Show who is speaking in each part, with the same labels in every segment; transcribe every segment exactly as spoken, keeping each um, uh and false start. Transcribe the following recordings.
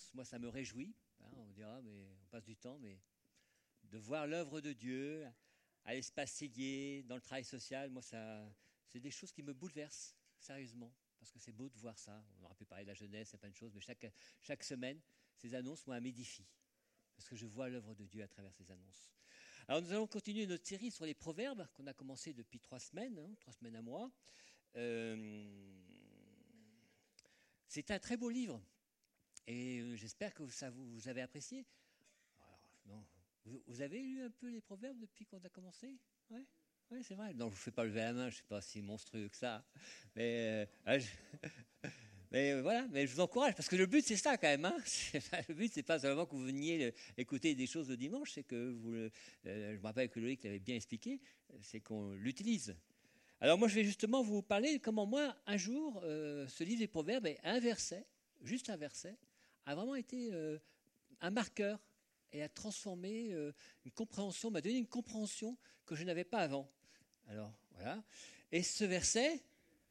Speaker 1: annonces, moi, ça me réjouit. Hein, on dira, mais on passe du temps, mais de voir l'œuvre de Dieu à l'espace Séguier, dans le travail social, moi, ça, c'est des choses qui me bouleversent, sérieusement, parce que c'est beau de voir ça. On aurait pu parler de la jeunesse, c'est pas une chose, mais chaque, chaque semaine, ces annonces, moi, m'édifient, parce que je vois l'œuvre de Dieu à travers ces annonces. Alors, nous allons continuer notre série sur les proverbes, qu'on a commencé depuis trois semaines, hein, trois semaines à mois. Euh, c'est un très beau livre, et j'espère que ça vous, vous avez apprécié. Alors, non. Vous, vous avez lu un peu les proverbes depuis qu'on a commencé? Oui, ouais, c'est vrai. Non, je ne vous fais pas lever la main, je ne suis pas si monstrueux que ça. Mais, euh, je, mais euh, voilà, mais je vous encourage, parce que le but, c'est ça quand même. Hein. Le but, c'est pas seulement que vous veniez écouter des choses le dimanche, c'est que vous, euh, je me rappelle que Loïc l'avait bien expliqué, c'est qu'on l'utilise. Alors moi, je vais justement vous parler de comment moi, un jour, euh, ce livre des proverbes, un verset, juste un verset, a vraiment été euh, un marqueur et a transformé euh, une compréhension, m'a donné une compréhension que je n'avais pas avant. Alors, voilà. Et ce verset,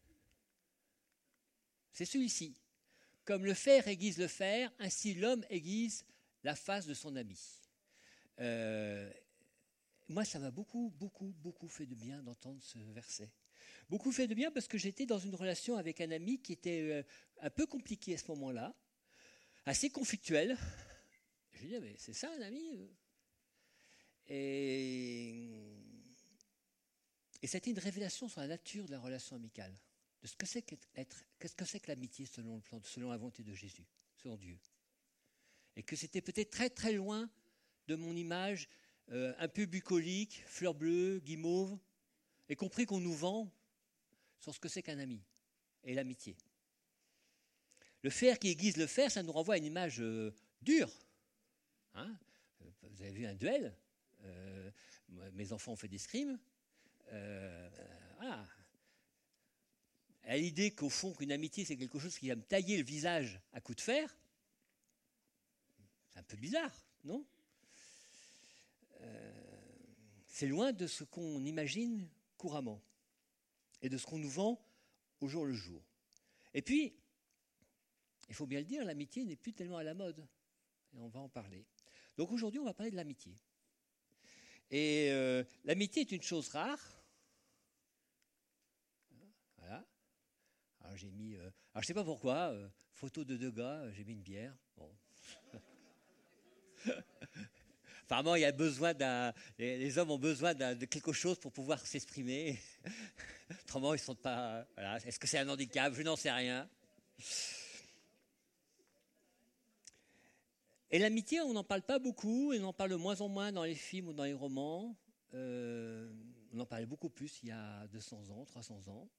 Speaker 1: c'est celui-ci. Comme le fer aiguise le fer, ainsi l'homme aiguise la face de son ami. Euh, moi, ça m'a beaucoup, beaucoup, beaucoup fait de bien d'entendre ce verset. Beaucoup fait de bien parce que j'étais dans une relation avec un ami qui était euh, un peu compliquée à ce moment-là, assez conflictuelle. Je lui disais, mais c'est ça un ami? Et, et c'était une révélation sur la nature de la relation amicale, de ce que c'est qu'être, qu'est-ce que c'est que l'amitié selon le plan, selon la volonté de Jésus, selon Dieu. Et que c'était peut-être très très loin de mon image euh, un peu bucolique, fleur bleue, guimauve, y compris qu'on nous vend sur ce que c'est qu'un ami et l'amitié. Le fer qui aiguise le fer, ça nous renvoie à une image euh, dure. Hein, vous avez vu un duel, euh, mes enfants ont fait des scrims. Euh, voilà. À l'idée qu'au fond, qu'une amitié, c'est quelque chose qui va me tailler le visage à coups de fer, c'est un peu bizarre, non? euh, C'est loin de ce qu'on imagine couramment et de ce qu'on nous vend au jour le jour. Et puis, il faut bien le dire, l'amitié n'est plus tellement à la mode. Et on va en parler. Donc aujourd'hui, on va parler de l'amitié. Et euh, l'amitié est une chose rare. Voilà. Alors j'ai mis, euh, alors je ne sais pas pourquoi, euh, photo de deux gars, euh, j'ai mis une bière. Bon. Apparemment, il y a besoin d'un, les, les hommes ont besoin d'un, de quelque chose pour pouvoir s'exprimer. Autrement, ils ne sont pas. Voilà. Est-ce que c'est un handicap? Je n'en sais rien. Et l'amitié, on n'en parle pas beaucoup, et on en parle de moins en moins dans les films ou dans les romans. Euh, on en parlait beaucoup plus il y a deux cents ans, trois cents ans.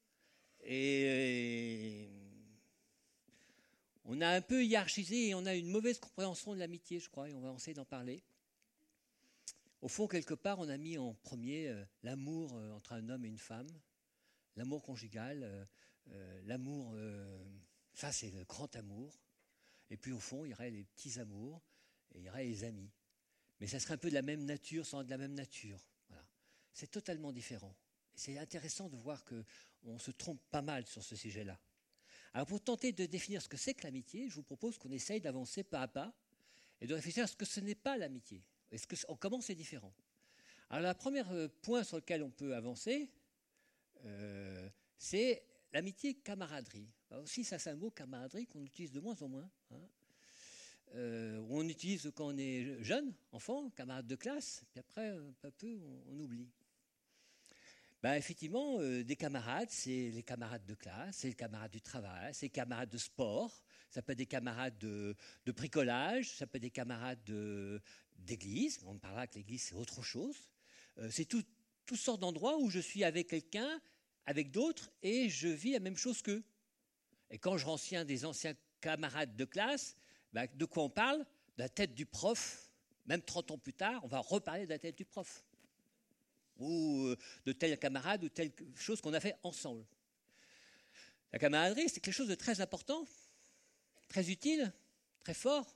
Speaker 1: Et on a un peu hiérarchisé et on a une mauvaise compréhension de l'amitié, je crois, et on va essayer d'en parler. Au fond, quelque part, on a mis en premier euh, l'amour euh, entre un homme et une femme, l'amour conjugal, euh, euh, l'amour, euh, ça c'est le grand amour. Et puis au fond, il y aurait les petits amours et il y aurait les amis. Mais ça serait un peu de la même nature sans de la même nature. Voilà. C'est totalement différent. Et c'est intéressant de voir qu'on se trompe pas mal sur ce sujet-là. Alors pour tenter de définir ce que c'est que l'amitié, je vous propose qu'on essaye d'avancer pas à pas et de réfléchir à ce que ce n'est pas l'amitié. Est-ce que, comment c'est différent? Alors le premier point sur lequel on peut avancer, euh, c'est l'amitié camaraderie. Alors aussi, ça c'est un mot camaraderie qu'on utilise de moins en moins. Hein. Euh, on utilise quand on est jeune, enfant, camarade de classe, puis après, peu à peu, on, on oublie. Ben, effectivement, euh, des camarades, c'est les camarades de classe, c'est les camarades du travail, c'est les camarades de sport, ça peut être des camarades de, de bricolage, ça peut être des camarades de, d'église, on parlera que l'église c'est autre chose. Euh, c'est tout, toutes sortes d'endroits où je suis avec quelqu'un, avec d'autres, et je vis la même chose qu'eux. Et quand je renseigne des anciens camarades de classe, ben, de quoi on parle? De la tête du prof, même trente ans plus tard, on va reparler de la tête du prof. Ou de tel camarade ou telle chose qu'on a fait ensemble. La camaraderie, c'est quelque chose de très important, très utile, très fort,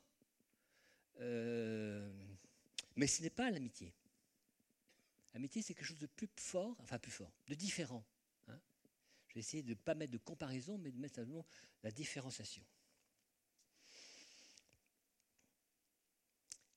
Speaker 1: euh, mais ce n'est pas l'amitié. L'amitié, c'est quelque chose de plus fort, enfin plus fort, de différent. Hein. Je vais essayer de ne pas mettre de comparaison, mais de mettre simplement la différenciation.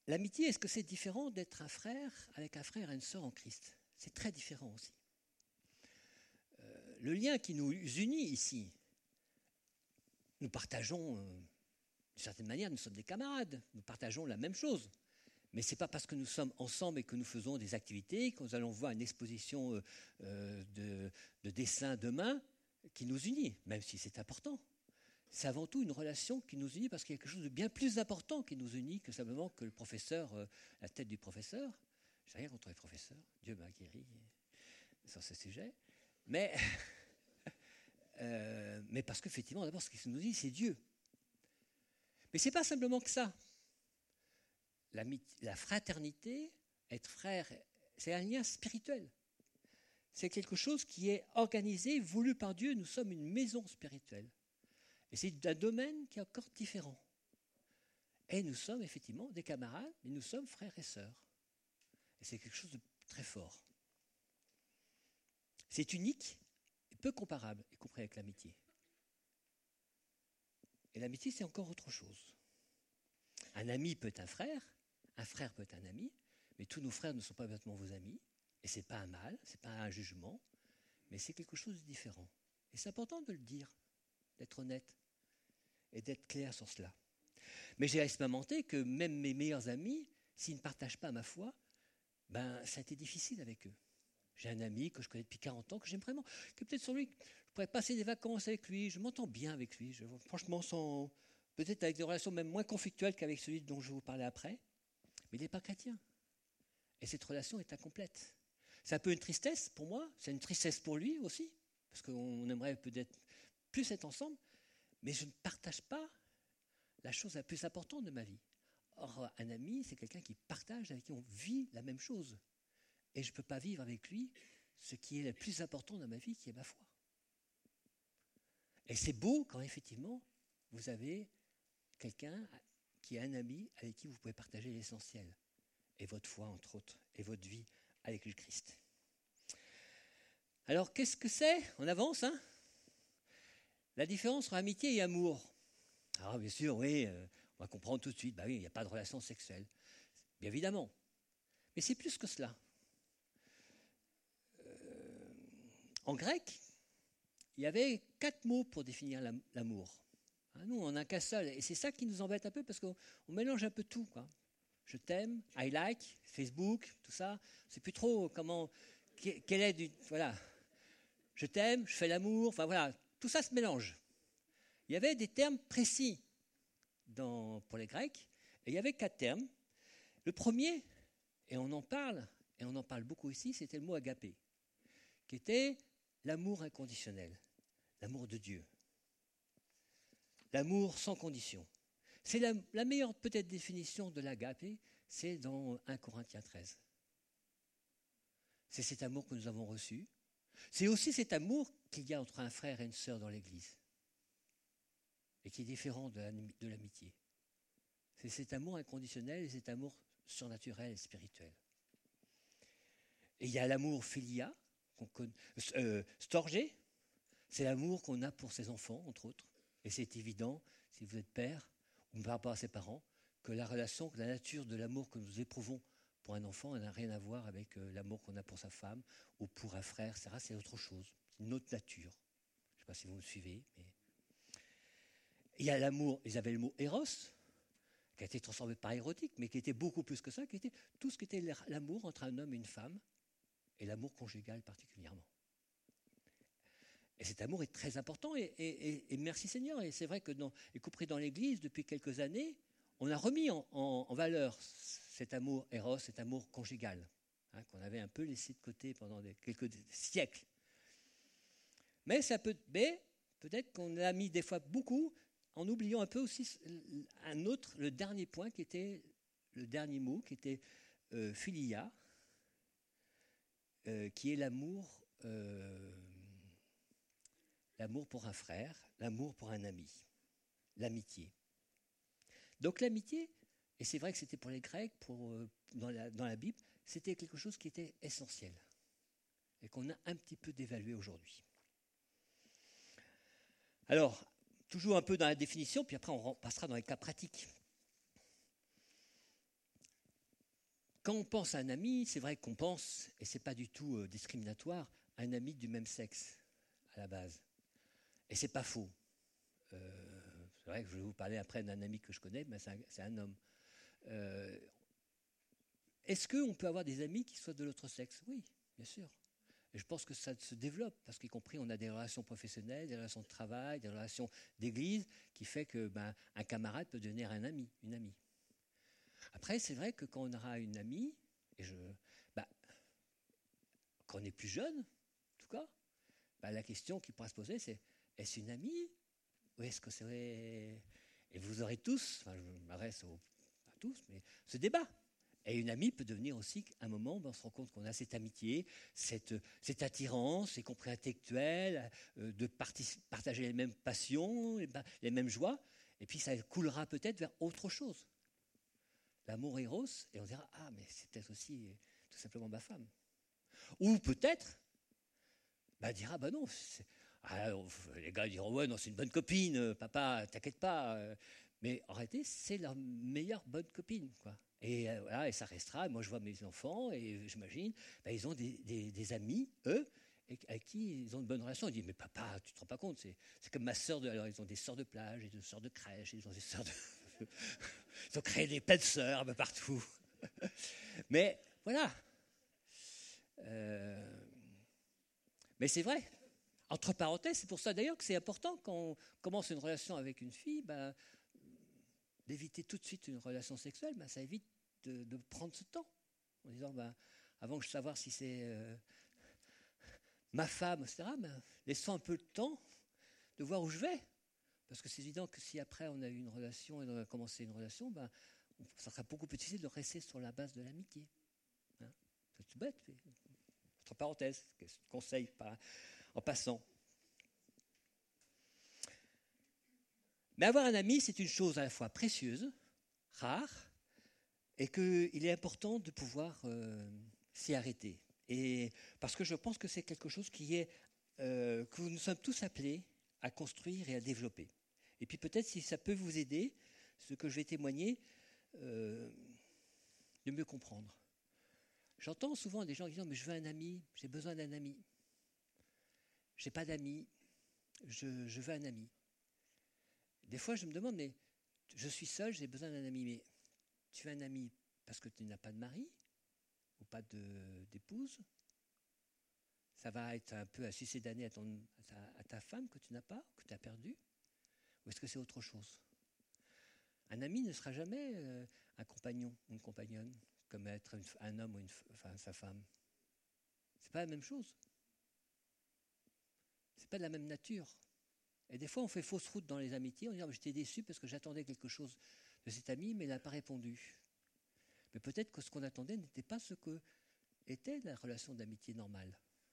Speaker 1: l'amitié, est-ce que c'est différent d'être un frère avec un frère et une sœur en Christ? C'est très différent aussi. Euh, le lien qui nous unit ici, nous partageons, euh, d'une certaine manière, nous sommes des camarades, nous partageons la même chose. Mais ce n'est pas parce que nous sommes ensemble et que nous faisons des activités, que nous allons voir une exposition euh, euh, de, de dessin demain qui nous unit, même si c'est important. C'est avant tout une relation qui nous unit parce qu'il y a quelque chose de bien plus important qui nous unit que simplement que le professeur, euh, la tête du professeur. Je n'ai rien contre les professeurs, Dieu m'a guéri sur ce sujet. Mais, euh, mais parce qu'effectivement, d'abord, ce qui nous unit, c'est Dieu. Mais ce n'est pas simplement que ça. La, la fraternité, être frère, c'est un lien spirituel. C'est quelque chose qui est organisé, voulu par Dieu. Nous sommes une maison spirituelle. Et c'est un domaine qui est encore différent. Et nous sommes effectivement des camarades, mais nous sommes frères et sœurs. Et c'est quelque chose de très fort. C'est unique et peu comparable, y compris avec l'amitié. Et l'amitié, c'est encore autre chose. Un ami peut être un frère, un frère peut être un ami, mais tous nos frères ne sont pas exactement vos amis. Et ce n'est pas un mal, ce n'est pas un jugement, mais c'est quelque chose de différent. Et c'est important de le dire, d'être honnête et d'être clair sur cela. Mais j'ai expérimenté que même mes meilleurs amis, s'ils ne partagent pas ma foi, ben, ça a été difficile avec eux. J'ai un ami que je connais depuis quarante ans, que j'aime vraiment, que peut-être sur lui, je pourrais passer des vacances avec lui, je m'entends bien avec lui, je, franchement, sans, peut-être avec des relations même moins conflictuelles qu'avec celui dont je vais vous parler après, mais il n'est pas chrétien. Et cette relation est incomplète. C'est un peu une tristesse pour moi, c'est une tristesse pour lui aussi, parce qu'on aimerait peut-être plus être ensemble, mais je ne partage pas la chose la plus importante de ma vie. Or, un ami, c'est quelqu'un qui partage, avec qui on vit la même chose. Et je ne peux pas vivre avec lui ce qui est le plus important dans ma vie, qui est ma foi. Et c'est beau quand, effectivement, vous avez quelqu'un qui est un ami avec qui vous pouvez partager l'essentiel. Et votre foi, entre autres, et votre vie avec le Christ. Alors, qu'est-ce que c'est? On avance, hein? La différence entre amitié et amour. Alors, bien sûr, oui, euh, on va comprendre tout de suite. Bah oui, il n'y a pas de relation sexuelle. Bien évidemment. Mais c'est plus que cela. Euh, en grec, il y avait quatre mots pour définir l'amour. Hein, nous, on n'a qu'un seul. Et c'est ça qui nous embête un peu parce qu'on on mélange un peu tout, quoi. Je t'aime, I like, Facebook, tout ça. On ne sait plus trop comment, quel est du, voilà. Je t'aime, je fais l'amour, enfin voilà, tout ça se mélange. Il y avait des termes précis dans, pour les Grecs, et il y avait quatre termes. Le premier, et on en parle, et on en parle beaucoup ici, c'était le mot agapé, qui était l'amour inconditionnel, l'amour de Dieu, l'amour sans condition. C'est la, la meilleure peut-être définition de l'agapé, c'est dans un Corinthiens treize. C'est cet amour que nous avons reçu. C'est aussi cet amour qu'il y a entre un frère et une sœur dans l'Église, et qui est différent de, la, de l'amitié. C'est cet amour inconditionnel et cet amour surnaturel et spirituel. Et il y a l'amour philia, qu'on connaît, euh, storgé, c'est l'amour qu'on a pour ses enfants, entre autres. Et c'est évident, si vous êtes père, ou par rapport à ses parents, que la relation, que la nature de l'amour que nous éprouvons pour un enfant, elle n'a rien à voir avec euh, l'amour qu'on a pour sa femme ou pour un frère, et cetera. C'est autre chose, c'est une autre nature. Je ne sais pas si vous me suivez, mais... Il y a l'amour, ils avaient le mot éros, qui a été transformé par érotique, mais qui était beaucoup plus que ça, qui était tout ce qui était l'amour entre un homme et une femme, et l'amour conjugal particulièrement. Et cet amour est très important, et, et, et, et merci Seigneur. Et c'est vrai que, dans, y compris dans l'Église, depuis quelques années, on a remis en, en, en valeur cet amour éros, cet amour conjugal, hein, qu'on avait un peu laissé de côté pendant des, quelques siècles. Mais ça peut, mais peut-être qu'on a mis des fois beaucoup, en oubliant un peu aussi un autre, le dernier point, qui était le dernier mot, qui était euh, philia, euh, qui est l'amour, euh, l'amour pour un frère, l'amour pour un ami, l'amitié. Donc l'amitié, et c'est vrai que c'était pour les Grecs, pour, euh, dans, la, dans la Bible, c'était quelque chose qui était essentiel et qu'on a un petit peu dévalué aujourd'hui. Alors, toujours un peu dans la définition, puis après on passera dans les cas pratiques. quand on pense à un ami, c'est vrai qu'on pense, et ce n'est pas du tout euh, discriminatoire, à un ami du même sexe, à la base. Et ce n'est pas faux. Euh, c'est vrai que je vais vous parler après d'un ami que je connais, mais c'est un, c'est un homme. Euh, est-ce qu'on peut avoir des amis qui soient de l'autre sexe? Oui, bien sûr. Et je pense que ça se développe, parce qu'y compris, on a des relations professionnelles, des relations de travail, des relations d'église, qui fait que ben, un camarade peut devenir un ami, une amie. Après, c'est vrai que quand on aura une amie, et je, ben, quand on est plus jeune, en tout cas, ben, la question qui pourra se poser, c'est est-ce une amie ou est-ce que c'est... Et vous aurez tous, enfin, je m'adresse aux, à tous, mais ce débat. Et une amie peut devenir aussi, à un moment, ben, on se rend compte qu'on a cette amitié, cette, cette attirance, y compris intellectuelle, euh, de partic- partager les mêmes passions, les, les mêmes joies, et puis ça coulera peut-être vers autre chose. L'amour éros, et on dira, ah, mais c'est peut-être aussi euh, tout simplement ma femme. Ou peut-être, bah, dira, bah non, ah, les gars diront, ouais, non, c'est une bonne copine, papa, t'inquiète pas. Mais en réalité, c'est leur meilleure bonne copine, quoi. Et euh, voilà, et ça restera. Moi, je vois mes enfants, et j'imagine, bah, ils ont des, des, des amis, eux, et avec qui ils ont une bonne relation. Ils disent, mais papa, tu te rends pas compte, c'est, c'est comme ma sœur, de, alors ils ont des sœurs de plage, et des sœurs de crèche, ils ont des sœurs de... Ils ont créé des pleines sœurs un peu partout. Mais voilà. Euh, mais c'est vrai. Entre parenthèses, c'est pour ça d'ailleurs que c'est important quand on commence une relation avec une fille, ben, d'éviter tout de suite une relation sexuelle. Ben, ça évite de, de prendre ce temps. En disant, ben, avant que je savoir si c'est euh, ma femme, et cetera, ben, laissons un peu le temps de voir où je vais. Parce que c'est évident que si après on a eu une relation et on a commencé une relation, ben, ça sera beaucoup plus difficile de rester sur la base de l'amitié. Hein, c'est tout bête. Entre parenthèses, conseil pas, en passant. Mais avoir un ami, c'est une chose à la fois précieuse, rare, et qu'il est important de pouvoir euh, s'y arrêter. Et parce que je pense que c'est quelque chose qui est, euh, que nous sommes tous appelés à construire et à développer. Et puis peut-être si ça peut vous aider, ce que je vais témoigner, euh, de mieux comprendre. J'entends souvent des gens disant, mais je veux un ami, j'ai besoin d'un ami. Je n'ai pas d'amis, je, je veux un ami. Des fois, je me demande, mais je suis seul, j'ai besoin d'un ami. Mais tu veux un ami parce que tu n'as pas de mari ou pas de, d'épouse? Ça va être un peu à succédaner à, ton, à, ta, à ta femme que tu n'as pas, que tu as perdue? Ou est-ce que c'est autre chose? Un ami ne sera jamais euh, un compagnon ou une compagnonne, comme être une, un homme ou une, enfin, sa femme. C'est pas la même chose. C'est pas de la même nature. Et des fois, on fait fausse route dans les amitiés. On dit, oh, j'étais déçu parce que j'attendais quelque chose de cet ami, mais il n'a pas répondu. Mais peut-être que ce qu'on attendait n'était pas ce que était la relation d'amitié normale.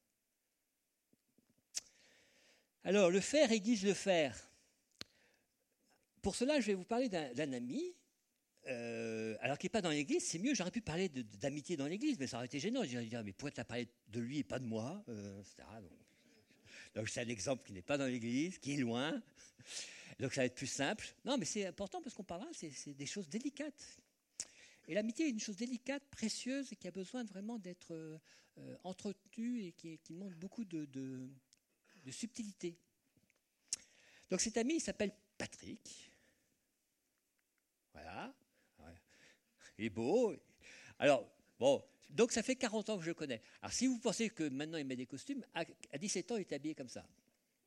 Speaker 1: Alors, le faire aiguise le faire. Pour cela, je vais vous parler d'un, d'un ami, euh, alors qu'il n'est pas dans l'église. C'est mieux, j'aurais pu parler de, d'amitié dans l'église, mais ça aurait été gênant. Je dirais, mais pourquoi tu as parlé de lui et pas de moi, euh, et cetera. Donc, donc, c'est un exemple qui n'est pas dans l'église, qui est loin. Donc, ça va être plus simple. Non, mais c'est important parce qu'on parlera, c'est, c'est des choses délicates. Et l'amitié est une chose délicate, précieuse, et qui a besoin vraiment d'être euh, entretenue et qui, qui demande beaucoup de, de, de subtilité. Donc cet ami, il s'appelle Patrick. Voilà. Il est beau. Alors, bon, donc ça fait quarante ans que je le connais. Alors si vous pensez que maintenant il met des costumes, à, à dix-sept ans, il est habillé comme ça.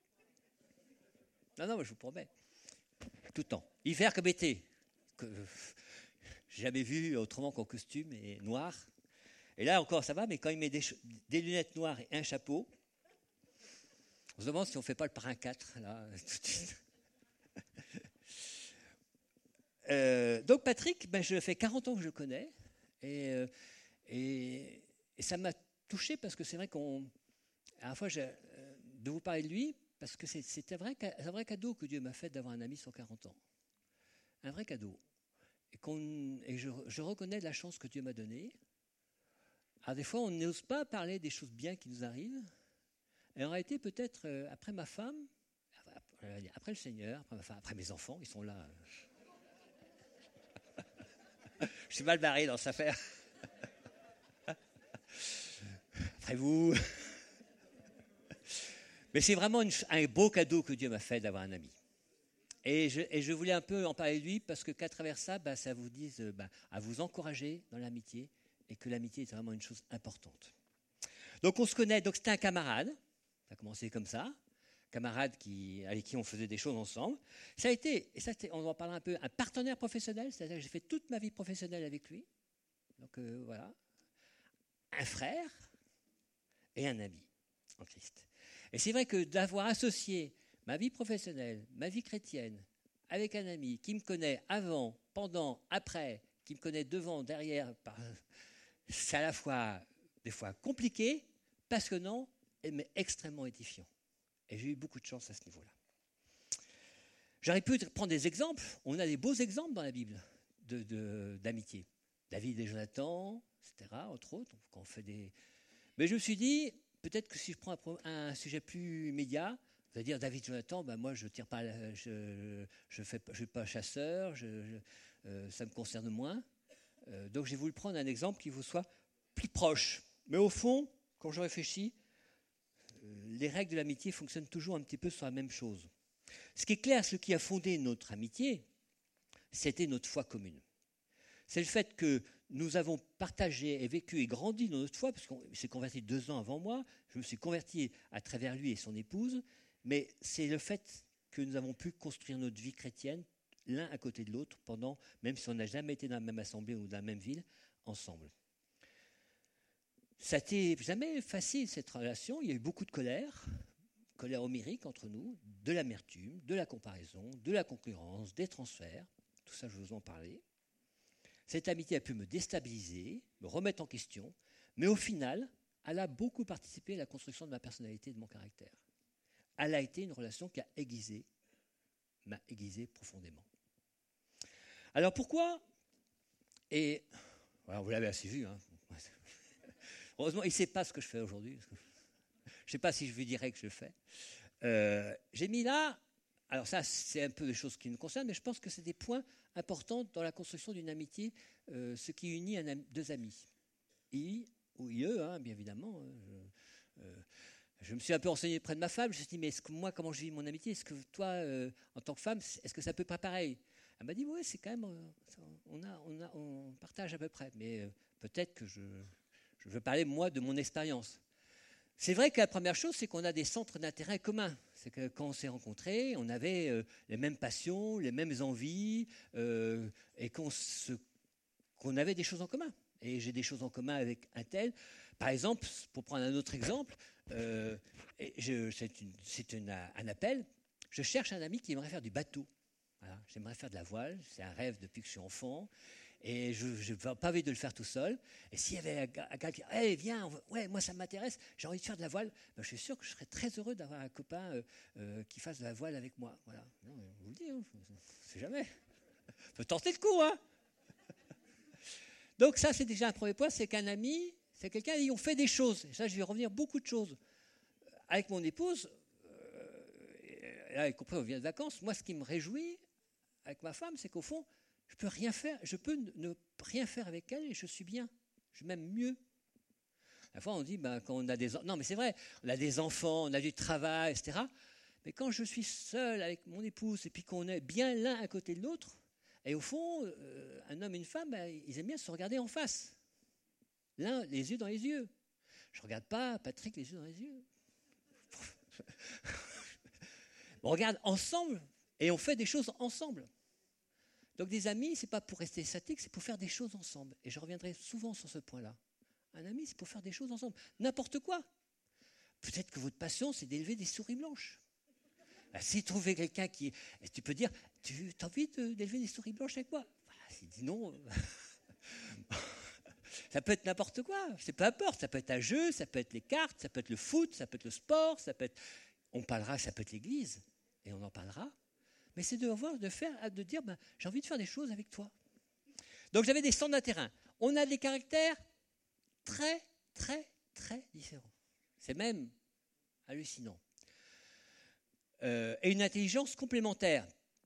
Speaker 1: Non, non, je vous promets. Tout le temps. Hiver comme été. Que, j'ai jamais vu autrement qu'en costume et noir. Et là encore, ça va, mais quand il met des, des lunettes noires et un chapeau, on se demande si on ne fait pas le parrain quatre, là, tout de suite. euh, donc Patrick, ben, je fais quarante ans que je le connais, et, euh, et, et ça m'a touché parce que c'est vrai qu'on... À la fois, j'ai, euh, de vous parler de lui, parce que c'est, c'est, un vrai, c'est un vrai cadeau que Dieu m'a fait d'avoir un ami sur quarante ans. Un vrai cadeau. Et, qu'on, et je, je reconnais la chance que Dieu m'a donnée. Alors des fois, on n'ose pas parler des choses bien qui nous arrivent. Et en réalité, peut-être, euh, après ma femme, après le Seigneur, après, ma femme, après mes enfants, ils sont là. Je suis mal barré dans cette affaire. d'après vous. Mais c'est vraiment une, un beau cadeau que Dieu m'a fait d'avoir un ami. Et je, et je voulais un peu en parler de lui parce que qu'à travers ça, bah, ça vous dise bah, à vous encourager dans l'amitié et que l'amitié est vraiment une chose importante. Donc on se connaît, donc c'était un camarade, ça a commencé comme ça, camarade qui, avec qui on faisait des choses ensemble. Ça a été, et ça on en parlera un peu, un partenaire professionnel, c'est-à-dire que j'ai fait toute ma vie professionnelle avec lui. Donc euh, voilà, un frère et un ami en Christ. Et c'est vrai que d'avoir associé ma vie professionnelle, ma vie chrétienne, avec un ami qui me connaît avant, pendant, après, qui me connaît devant, derrière, c'est à la fois des fois compliqué, passionnant, mais extrêmement édifiant. Et j'ai eu beaucoup de chance à ce niveau-là. J'aurais pu prendre des exemples. On a des beaux exemples dans la Bible de, de, d'amitié. David et Jonathan, et cetera, entre autres. Quand on fait des... Mais je me suis dit, peut-être que si je prends un, un sujet plus immédiat, vous allez dire, David et Jonathan, ben moi je ne tire pas, je ne je fais, je suis pas chasseur, je, je, euh, ça me concerne moins. Euh, donc j'ai voulu prendre un exemple qui vous soit plus proche. Mais au fond, quand je réfléchis, les règles de l'amitié fonctionnent toujours un petit peu sur la même chose. Ce qui est clair, ce qui a fondé notre amitié, c'était notre foi commune. C'est le fait que nous avons partagé et vécu et grandi dans notre foi, parce qu'il s'est converti deux ans avant moi, je me suis converti à travers lui et son épouse, mais c'est le fait que nous avons pu construire notre vie chrétienne l'un à côté de l'autre, pendant, même si on n'a jamais été dans la même assemblée ou dans la même ville, ensemble. Ça n'a été jamais facile, cette relation. Il y a eu beaucoup de colère, colère homérique entre nous, de l'amertume, de la comparaison, de la concurrence, des transferts. Tout ça, je vais vous en parler. Cette amitié a pu me déstabiliser, me remettre en question, mais au final, elle a beaucoup participé à la construction de ma personnalité et de mon caractère. Elle a été une relation qui a aiguisé, m'a aiguisé profondément. Alors pourquoi ? Et voilà, vous l'avez assez vu, hein. Heureusement, il ne sait pas ce que je fais aujourd'hui. Je ne sais pas si je lui dirais que je le fais. Euh, j'ai mis là, alors ça, c'est un peu des choses qui nous concernent, mais je pense que c'est des points importants dans la construction d'une amitié, euh, ce qui unit un ami, deux amis. I ou I E, hein, bien évidemment. Je, euh, je me suis un peu renseigné près de ma femme. Je me suis dit, mais est-ce que moi, comment je vis mon amitié ? Est-ce que toi, euh, en tant que femme, est-ce que ça peut pas pareil ? Elle m'a dit, oui, c'est quand même, euh, on, a, on, a, on partage à peu près, mais euh, peut-être que je... Je veux parler, moi, de mon expérience. C'est vrai que la première chose, c'est qu'on a des centres d'intérêt communs. C'est que quand on s'est rencontrés, on avait euh, les mêmes passions, les mêmes envies, euh, et qu'on, se, qu'on avait des choses en commun. Et j'ai des choses en commun avec un tel. Par exemple, pour prendre un autre exemple, euh, je, c'est, une, c'est une, un appel. Je cherche un ami qui aimerait faire du bateau. Voilà, j'aimerais faire de la voile. C'est un rêve depuis que je suis enfant. Et je n'ai pas envie de le faire tout seul. Et s'il y avait un gars qui dit hey, « viens, ouais, moi ça m'intéresse, j'ai envie de faire de la voile ben, », je suis sûr que je serais très heureux d'avoir un copain euh, euh, qui fasse de la voile avec moi. Voilà. Non, je vous le dis, hein, je ne sais jamais. On peut tenter le coup. Hein. Donc ça, c'est déjà un premier point, c'est qu'un ami, c'est quelqu'un qui on fait des choses. Et ça, je vais revenir beaucoup de choses. Avec mon épouse, euh, là, y compris on vient de vacances, moi ce qui me réjouit avec ma femme, c'est qu'au fond, je peux rien faire, je peux ne rien faire avec elle et je suis bien, je m'aime mieux. La fois on dit ben, quand on a des non mais c'est vrai, on a des enfants, on a du travail, et cetera. Mais quand je suis seul avec mon épouse et puis qu'on est bien l'un à côté de l'autre, et au fond, euh, un homme et une femme, ben, ils aiment bien se regarder en face, l'un les yeux dans les yeux. Je regarde pas Patrick les yeux dans les yeux. On regarde ensemble et on fait des choses ensemble. Donc des amis, ce n'est pas pour rester statique, c'est pour faire des choses ensemble. Et je reviendrai souvent sur ce point-là. Un ami, c'est pour faire des choses ensemble. N'importe quoi. Peut-être que votre passion, c'est d'élever des souris blanches. Ben, si tu trouves quelqu'un qui... Tu peux dire, tu as envie de, d'élever des souris blanches avec moi ? Voilà, s'il dit non... Ça peut être n'importe quoi. C'est peu importe. Ça peut être un jeu, ça peut être les cartes, ça peut être le foot, ça peut être le sport, ça peut être... On parlera, ça peut être l'église. Et on en parlera. Mais c'est de voir, de faire, de dire, ben, j'ai envie de faire des choses avec toi. Donc j'avais des centres d'intérêt. On a des caractères très, très, très différents. C'est même hallucinant. Euh, et une intelligence complémentaire.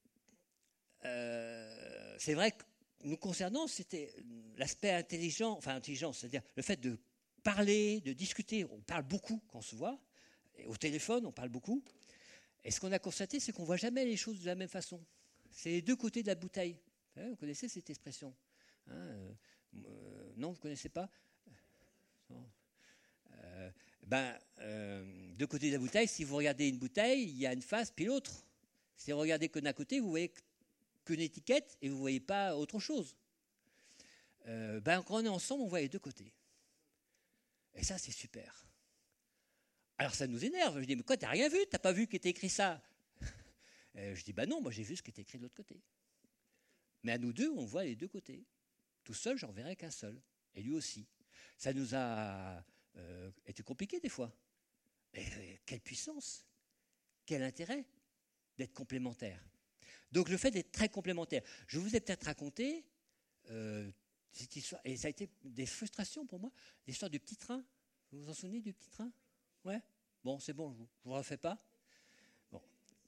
Speaker 1: Euh, c'est vrai que nous concernant, c'était l'aspect intelligent, enfin intelligence, c'est-à-dire le fait de parler, de discuter. On parle beaucoup quand on se voit. Et au téléphone, on parle beaucoup. Et ce qu'on a constaté, c'est qu'on ne voit jamais les choses de la même façon. C'est les deux côtés de la bouteille. Vous connaissez cette expression, hein, euh, euh, non, vous ne connaissez pas non. Euh, ben, euh, deux côtés de la bouteille, si vous regardez une bouteille, il y a une face puis l'autre. Si vous regardez que d'un côté, vous voyez qu'une étiquette et vous ne voyez pas autre chose. Euh, ben, quand on est ensemble, on voit les deux côtés. Et ça, c'est super. Alors ça nous énerve. Je dis, mais quoi, t'as rien vu? T'as pas vu qu'était écrit ça? euh, Je dis, bah non, moi j'ai vu ce qui était écrit de l'autre côté. Mais à nous deux, on voit les deux côtés. Tout seul, j'en verrai qu'un seul. Et lui aussi. Ça nous a euh, été compliqué des fois. Et euh, quelle puissance, quel intérêt d'être complémentaires. Donc le fait d'être très complémentaires. Je vous ai peut-être raconté euh, cette histoire, et ça a été des frustrations pour moi, l'histoire du petit train. Vous vous en souvenez du petit train? Ouais. Bon, c'est bon, je ne vous refais pas. Bon.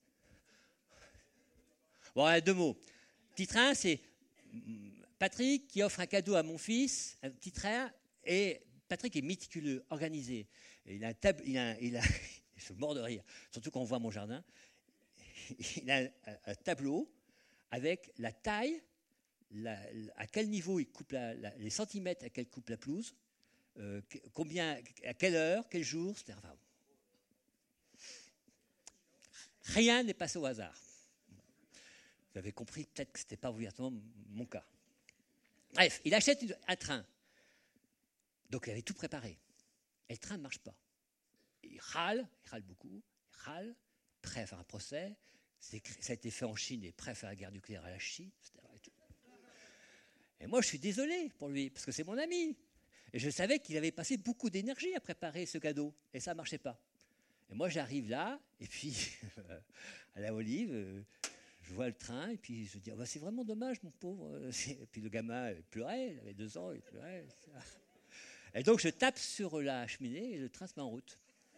Speaker 1: Bon, allez, deux mots. Petit train, c'est Patrick qui offre un cadeau à mon fils, un petit train, et Patrick est méticuleux, organisé. Et il a un tab... il a, il a... je suis mort de rire, surtout quand on voit mon jardin. Il a un, un tableau avec la taille, la, à quel niveau il coupe la, la, les centimètres à quel coupe la pelouse, euh, combien, à quelle heure, quel jour, et cetera. Enfin, rien n'est passé au hasard. Vous avez compris peut-être que ce n'était pas ouvertement mon cas. Bref, il achète un train. Donc il avait tout préparé. Et le train ne marche pas. Il râle, il râle beaucoup, il râle, prêt à faire un procès. C'est, ça a été fait en Chine et prêt à faire la guerre nucléaire à la Chine, et cetera. Et, tout. Et moi, je suis désolé pour lui, parce que c'est mon ami. Et je savais qu'il avait passé beaucoup d'énergie à préparer ce cadeau. Et ça ne marchait pas. Et moi, j'arrive là, et puis, à la Olive, je vois le train, et puis je dis, oh, bah, c'est vraiment dommage, mon pauvre. Et puis le gamin il pleurait, il avait deux ans, il pleurait. Et donc, je tape sur la cheminée, et le train se met en route.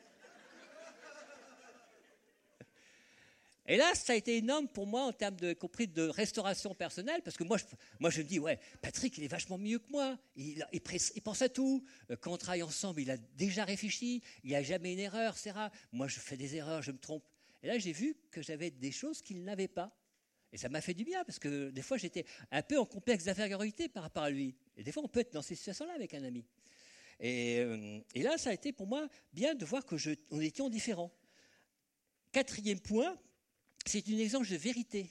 Speaker 1: Et là, ça a été énorme pour moi en termes de, compris de restauration personnelle, parce que moi je, moi, je me dis, ouais, Patrick, il est vachement mieux que moi, il, il, il pense à tout. Quand on travaille ensemble, il a déjà réfléchi, il n'y a jamais une erreur, et cetera. Moi, je fais des erreurs, je me trompe. Et là, j'ai vu que j'avais des choses qu'il n'avait pas. Et ça m'a fait du bien, parce que des fois, j'étais un peu en complexe d'infériorité par rapport à lui. Et des fois, on peut être dans ces situations-là avec un ami. Et, et là, ça a été pour moi bien de voir que je, on était différents. Quatrième point, c'est un exemple de vérité.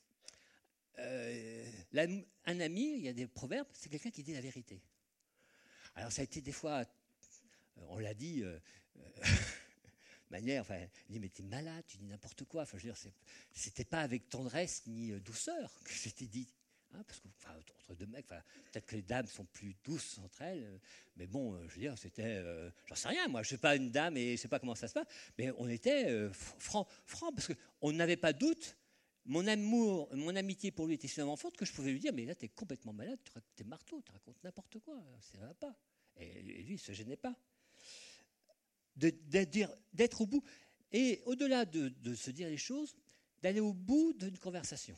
Speaker 1: Euh, la, un ami, il y a des proverbes, c'est quelqu'un qui dit la vérité. Alors ça a été des fois, on l'a dit, euh, euh, manière, enfin, il dit mais t'es malade, tu dis n'importe quoi. Enfin, je veux dire, c'est, c'était pas avec tendresse ni douceur que c'était dit. Hein, parce que, enfin, entre deux mecs, enfin, peut-être que les dames sont plus douces entre elles, mais bon, je veux dire, c'était, euh, j'en sais rien, moi, je ne suis pas une dame et je ne sais pas comment ça se passe, mais on était euh, francs, franc, parce qu'on n'avait pas de doute. Mon amour, mon amitié pour lui était suffisamment forte que je pouvais lui dire, mais là, tu es complètement malade, tu es marteau, tu racontes n'importe quoi, ça ne va pas. Et, et lui, il ne se gênait pas. De, d'être, d'être au bout, et au-delà de, de se dire les choses, d'aller au bout d'une conversation.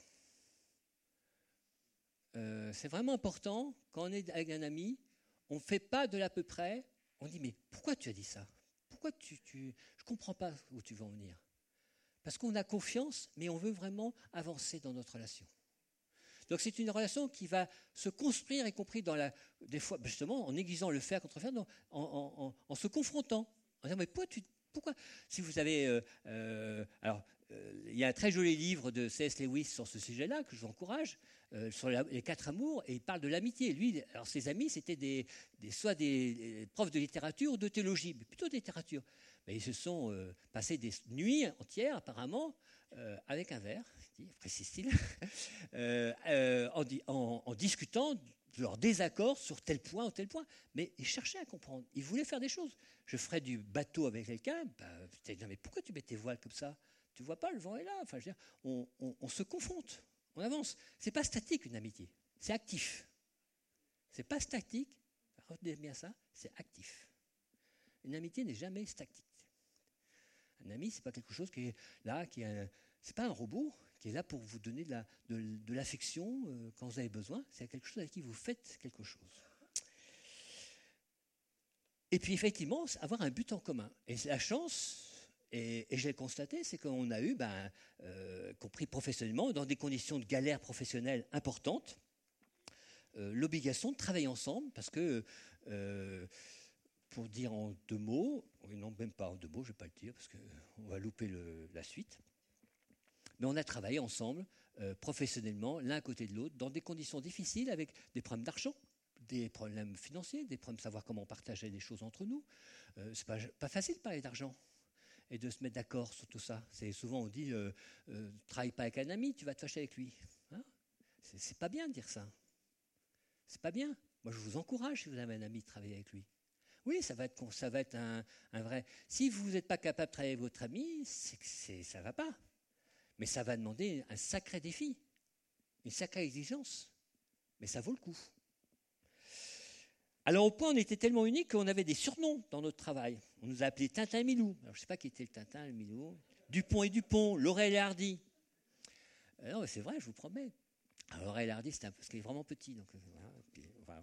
Speaker 1: Euh, c'est vraiment important, quand on est avec un ami, on ne fait pas de l'à peu près, on dit, mais pourquoi tu as dit ça? Pourquoi tu, tu... Je ne comprends pas où tu veux en venir. Parce qu'on a confiance, mais on veut vraiment avancer dans notre relation. Donc c'est une relation qui va se construire, y compris dans la, des fois, justement, en aiguisant le fer contre le fer, non, en, en, en, en se confrontant. En disant, mais pourquoi tu... Pourquoi si vous avez... Euh, euh, alors, euh, il y a un très joli livre de C S Lewis sur ce sujet-là, que je vous encourage, euh, sur la, les quatre amours, et il parle de l'amitié. Lui, alors ses amis, c'était des, des, soit des, des profs de littérature ou de théologie, mais plutôt de littérature. Mais ils se sont euh, passés des nuits entières, apparemment, euh, avec un verre, précise-t-il, euh, euh, en, en, en discutant de leur désaccord sur tel point ou tel point. Mais ils cherchaient à comprendre. Ils voulaient faire des choses. Je ferais du bateau avec quelqu'un. Bah, non, mais pourquoi tu mets tes voiles comme ça? Tu ne vois pas, le vent est là. Enfin, je veux dire, on, on, on se confronte, on avance. Ce n'est pas statique, une amitié. C'est actif. Ce n'est pas statique. Retenez bien ça, c'est actif. Une amitié n'est jamais statique. Un ami, ce n'est pas quelque chose qui est là, qui est, c'est pas un robot qui est là pour vous donner de, la, de, de l'affection euh, quand vous avez besoin. C'est quelque chose avec qui vous faites quelque chose. Et puis effectivement, avoir un but en commun. Et la chance, et, et j'ai constaté, c'est qu'on a eu, ben, euh, compris professionnellement, dans des conditions de galère professionnelle importantes, euh, l'obligation de travailler ensemble, parce que, euh, pour dire en deux mots, non même pas en deux mots, je ne vais pas le dire, parce qu'on va louper le, la suite, mais on a travaillé ensemble, euh, professionnellement, l'un à côté de l'autre, dans des conditions difficiles, avec des problèmes d'argent, des problèmes financiers, des problèmes de savoir comment partager les choses entre nous. Euh, c'est pas, pas facile de parler d'argent et de se mettre d'accord sur tout ça. C'est souvent on dit euh, euh, travaille pas avec un ami, tu vas te fâcher avec lui. Hein, c'est, c'est pas bien de dire ça. C'est pas bien. Moi, je vous encourage, si vous avez un ami, de travailler avec lui. Oui, ça va être, ça va être un, un vrai. Si vous n'êtes pas capable de travailler avec votre ami, c'est que c'est, ça va pas. Mais ça va demander un sacré défi, une sacrée exigence. Mais ça vaut le coup. Alors au point, on était tellement uniques qu'on avait des surnoms dans notre travail. On nous a appelés Tintin et Milou. Alors je ne sais pas qui était le Tintin et le Milou. Dupont et Dupont, Laurel et Hardy. Euh, non, c'est vrai, je vous promets. Alors Laurel et Hardy, c'était un peu, parce qu'il est vraiment petit. Donc, voilà, puis, voilà.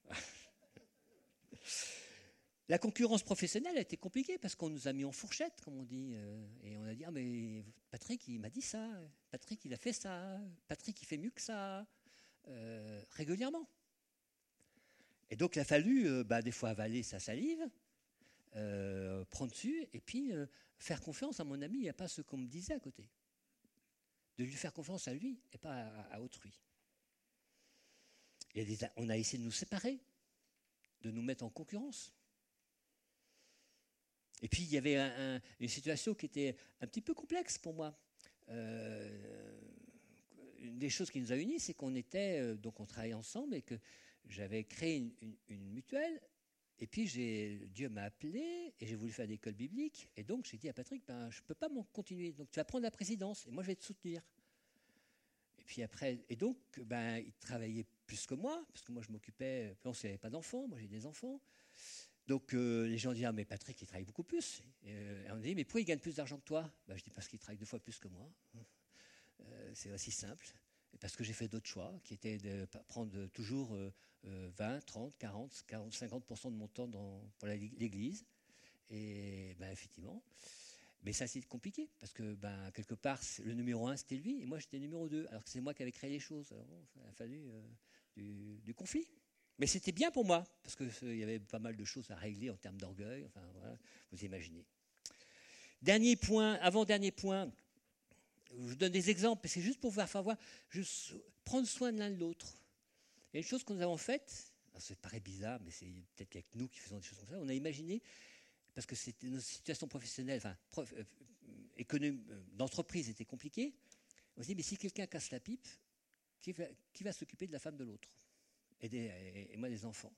Speaker 1: La concurrence professionnelle a été compliquée parce qu'on nous a mis en fourchette, comme on dit. Euh, et on a dit, ah mais Patrick, il m'a dit ça. Patrick, il a fait ça. Patrick, il fait mieux que ça. Euh, régulièrement. Et donc, il a fallu, euh, bah, des fois, avaler sa salive, euh, prendre dessus, et puis euh, faire confiance à mon ami, il n'y a pas ce qu'on me disait à côté. De lui faire confiance à lui, et pas à, à autrui. Il y a des, on a essayé de nous séparer, de nous mettre en concurrence. Et puis, il y avait un, un, une situation qui était un petit peu complexe pour moi. Euh, une des choses qui nous a unis, c'est qu'on était, euh, donc on travaillait ensemble, et que j'avais créé une, une, une mutuelle, et puis j'ai, Dieu m'a appelé, et j'ai voulu faire l'école biblique, et donc j'ai dit à Patrick, ben, je ne peux pas m'en continuer, donc tu vas prendre la présidence, et moi je vais te soutenir. Et puis après, et donc, ben, il travaillait plus que moi, parce que moi je m'occupais, on n'avait pas d'enfants, moi j'ai des enfants, donc euh, les gens disaient, ah mais Patrick il travaille beaucoup plus, et, euh, et on dit, mais pourquoi il gagne plus d'argent que toi? Ben, je dis, parce qu'il travaille deux fois plus que moi, euh, c'est aussi simple. Parce que j'ai fait d'autres choix, qui étaient de prendre toujours vingt, trente, quarante, quarante, cinquante pour cent de mon temps dans, pour la, l'Église. Et ben, effectivement. Mais ça, c'est compliqué, parce que ben, quelque part, le numéro un, c'était lui, et moi, j'étais numéro deux, alors que c'est moi qui avais créé les choses. Alors bon, il a fallu euh, du, du conflit. Mais c'était bien pour moi, parce qu'il euh, y avait pas mal de choses à régler en termes d'orgueil. Enfin, voilà, vous imaginez. Dernier point, avant-dernier point, je vous donne des exemples, c'est juste pour vous faire voir, juste prendre soin de l'un de l'autre. Il y a une chose que nous avons faite, ça paraît bizarre, mais c'est peut-être avec nous qui faisons des choses comme ça, on a imaginé, parce que c'était, nos situations professionnelles, enfin, prof, euh, économiques, euh, d'entreprise étaient compliquées, on s'est dit, mais si quelqu'un casse la pipe, qui va, qui va s'occuper de la femme de l'autre et, des, et, et moi des enfants.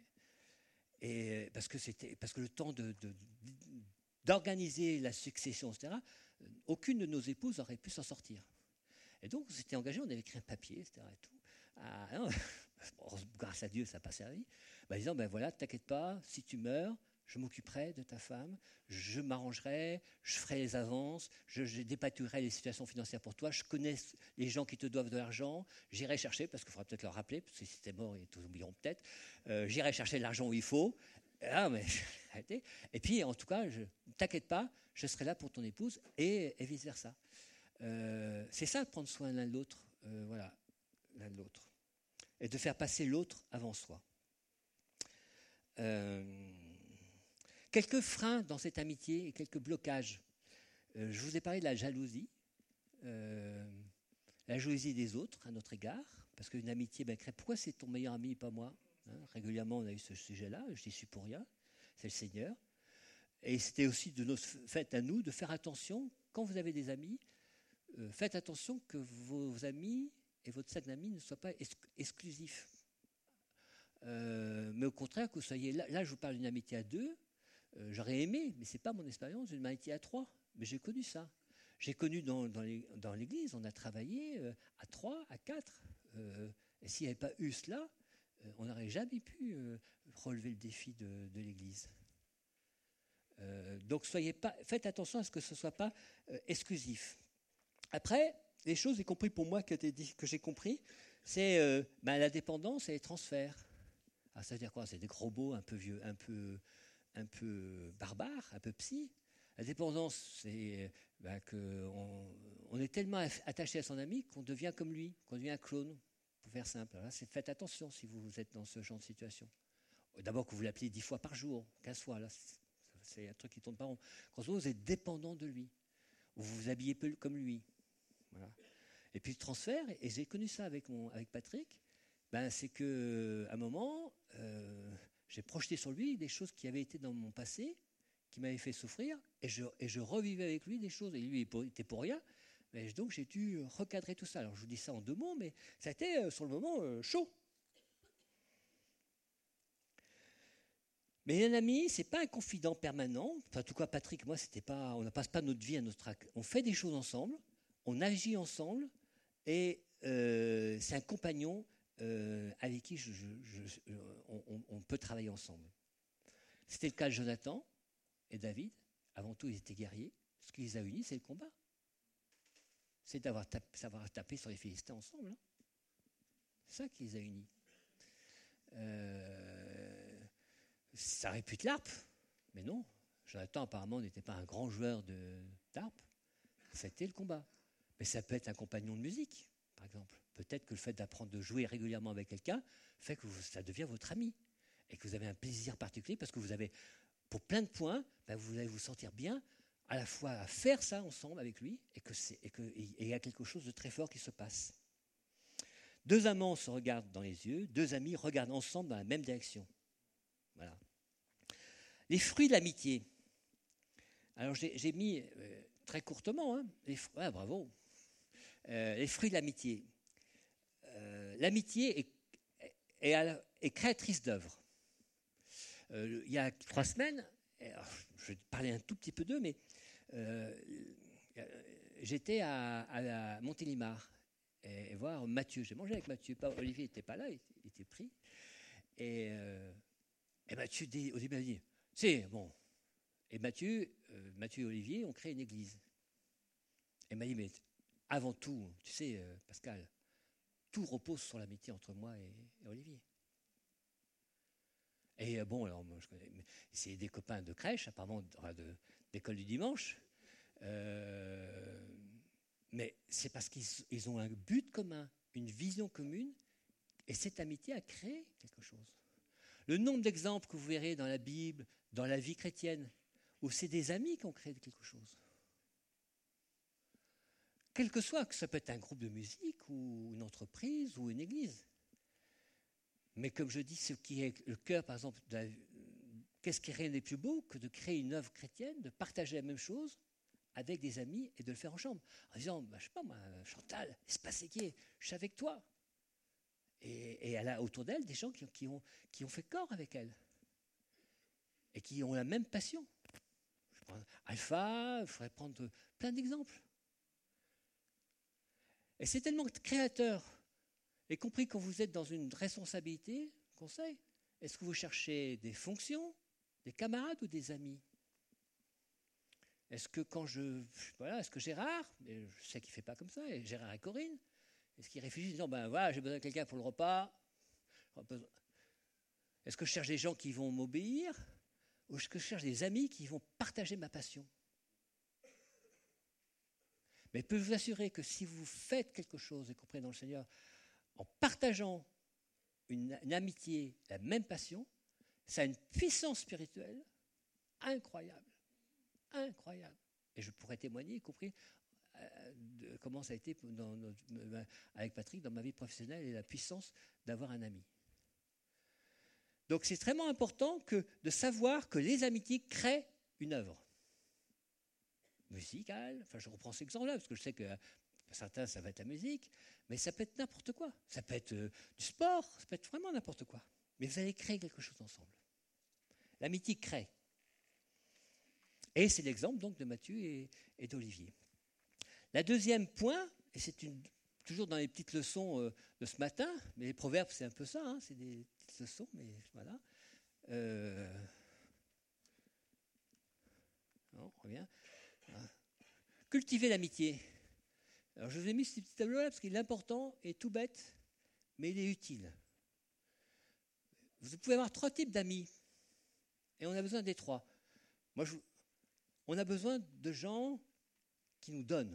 Speaker 1: Et parce que, c'était, parce que le temps de, de, d'organiser la succession, et cetera, aucune de nos épouses aurait pu s'en sortir. Et donc, on s'était engagé, on avait écrit un papier, et cetera. Et tout. Ah, non, grâce à Dieu, ça n'a pas servi. Ben, disant, ben voilà, t'inquiète pas, si tu meurs, je m'occuperai de ta femme, je m'arrangerai, je ferai les avances, je, je dépâturerai les situations financières pour toi, je connais les gens qui te doivent de l'argent, j'irai chercher, parce qu'il faudra peut-être leur rappeler, parce que si c'était mort, ils t'oublieront peut-être, euh, j'irai chercher l'argent où il faut. Ah, mais arrêtez. Et puis, en tout cas, ne t'inquiète pas, je serai là pour ton épouse, et, et vice-versa. Euh, c'est ça, de prendre soin l'un de l'autre, euh, voilà, l'un de l'autre. Et de faire passer l'autre avant soi. Euh, quelques freins dans cette amitié et quelques blocages. Euh, je vous ai parlé de la jalousie. Euh, la jalousie des autres à notre égard. Parce qu'une amitié, ben, crée, pourquoi c'est ton meilleur ami et pas moi, hein? Régulièrement, on a eu ce sujet-là. Je n'y suis pour rien. C'est le Seigneur. Et c'était aussi de notre fait à nous de faire attention, quand vous avez des amis, euh, faites attention que vos amis et votre cercle d'amis ne soient pas ex- exclusifs. Euh, mais au contraire, que vous soyez là, là je vous parle d'une amitié à deux, euh, j'aurais aimé, mais ce n'est pas mon expérience, d'une amitié à trois. Mais j'ai connu ça. J'ai connu dans, dans, les, dans l'église, on a travaillé euh, à trois, à quatre. Euh, et s'il n'y avait pas eu cela, euh, on n'aurait jamais pu euh, relever le défi de, de l'église. Euh, donc soyez pas, faites attention à ce que ce ne soit pas euh, exclusif. Après, les choses, y compris pour moi que, que j'ai compris, c'est euh, ben, la dépendance et les transferts. Ah, ça veut dire quoi? C'est des gros mots un peu vieux, un peu, un peu barbare, un peu psy. La dépendance, c'est ben, qu'on on est tellement attaché à son ami qu'on devient comme lui, qu'on devient un clone, pour faire simple. Alors là, c'est, faites attention si vous êtes dans ce genre de situation. D'abord que vous l'appelez dix fois par jour, quinze fois, là, c'est, c'est un truc qui ne tourne pas rond. Quand vous êtes dépendant de lui, ou vous vous habillez peu comme lui. Voilà. Et puis le transfert, et j'ai connu ça avec, mon, avec Patrick, ben, c'est qu'à un moment, euh, j'ai projeté sur lui des choses qui avaient été dans mon passé, qui m'avaient fait souffrir, et je, et je revivais avec lui des choses, et lui il était pour rien, mais donc j'ai dû recadrer tout ça. Alors je vous dis ça en deux mots, mais ça a été sur le moment euh, chaud. Mais un ami, c'est pas un confident permanent. Enfin, en tout cas, Patrick, moi, c'était pas, on ne passe pas notre vie à notre acte. On fait des choses ensemble, on agit ensemble, et euh, c'est un compagnon euh, avec qui je, je, je, on, on peut travailler ensemble. C'était le cas de Jonathan et David. Avant tout, ils étaient guerriers. Ce qui les a unis, c'est le combat. C'est d'avoir tapé, savoir taper sur les Philistins ensemble. Hein. C'est ça qui les a unis. Euh, ça aurait pu être l'harpe, mais non. Jonathan, apparemment, n'était pas un grand joueur de, d'harpe. C'était le combat. Mais ça peut être un compagnon de musique, par exemple. Peut-être que le fait d'apprendre de jouer régulièrement avec quelqu'un fait que vous, ça devient votre ami et que vous avez un plaisir particulier parce que vous avez, pour plein de points, ben vous allez vous sentir bien à la fois à faire ça ensemble avec lui et que c'est, et que, et il y a quelque chose de très fort qui se passe. Deux amants se regardent dans les yeux, deux amis regardent ensemble dans la même direction. Voilà. Les fruits de l'amitié. Alors j'ai, j'ai mis euh, très courtement, hein, les, ah, bravo. Euh, les fruits de l'amitié. Euh, l'amitié est, est, est, est créatrice d'œuvres. Euh, il y a trois semaines, alors, je vais parler un tout petit peu d'eux, mais euh, j'étais à, à, à Montélimar et, et voir Mathieu. J'ai mangé avec Mathieu. Pas, Olivier n'était pas là, il, il était pris. Et, euh, et Mathieu, dit, au début, il m'a dit, c'est bon. Et Mathieu, euh, Mathieu et Olivier ont créé une église. Et il m'a dit, mais avant tout, tu sais, euh, Pascal, tout repose sur l'amitié entre moi et, et Olivier. Et euh, bon, alors, moi, je connais, c'est des copains de crèche, apparemment, de, de, d'école du dimanche. Euh, mais c'est parce qu'ils ils ont un but commun, une vision commune, et cette amitié a créé quelque chose. Le nombre d'exemples que vous verrez dans la Bible, dans la vie chrétienne, où c'est des amis qui ont créé quelque chose. Quel que soit, que ça peut être un groupe de musique, ou une entreprise, ou une église. Mais comme je dis, ce qui est le cœur, par exemple, de la, qu'est-ce qui est rien de plus beau que de créer une œuvre chrétienne, de partager la même chose avec des amis et de le faire ensemble. En disant, bah, je ne sais pas moi, Chantal, espace équier, je suis avec toi. Et, et elle a autour d'elle des gens qui, qui, ont, qui ont fait corps avec elle. Et qui ont la même passion. Je prends Alpha, il faudrait prendre plein d'exemples. Et c'est tellement créateur, y compris quand vous êtes dans une responsabilité, conseil, est-ce que vous cherchez des fonctions, des camarades ou des amis? Est-ce que quand je... Voilà, est-ce que Gérard, mais je sais qu'il ne fait pas comme ça, et Gérard et Corinne, est-ce qu'ils réfléchissent en disant, ben voilà, j'ai besoin de quelqu'un pour le repas? Est-ce que je cherche des gens qui vont m'obéir? Ou est-ce que je cherche des amis qui vont partager ma passion? Mais je peux vous assurer que si vous faites quelque chose, y compris dans le Seigneur, en partageant une, une amitié, la même passion, ça a une puissance spirituelle incroyable. Incroyable. Et je pourrais témoigner, y compris euh, de comment ça a été dans notre, avec Patrick dans ma vie professionnelle et la puissance d'avoir un ami. Donc c'est extrêmement important que, de savoir que les amitiés créent une œuvre musicale. Enfin, je reprends cet exemple-là parce que je sais que certains, ça va être la musique, mais ça peut être n'importe quoi. Ça peut être euh, du sport, ça peut être vraiment n'importe quoi. Mais vous allez créer quelque chose ensemble. L'amitié crée. Et c'est l'exemple donc de Mathieu et, et d'Olivier. La deuxième point, et c'est une, toujours dans les petites leçons euh, de ce matin, mais les proverbes c'est un peu ça, hein, c'est des petites leçons, mais voilà. Euh, non, on revient. Voilà. Cultiver l'amitié. Alors je vous ai mis ce petit tableau-là parce qu'il est important et tout bête, mais il est utile. Vous pouvez avoir trois types d'amis. et on a besoin des trois. Moi, je, on a besoin de gens qui nous donnent.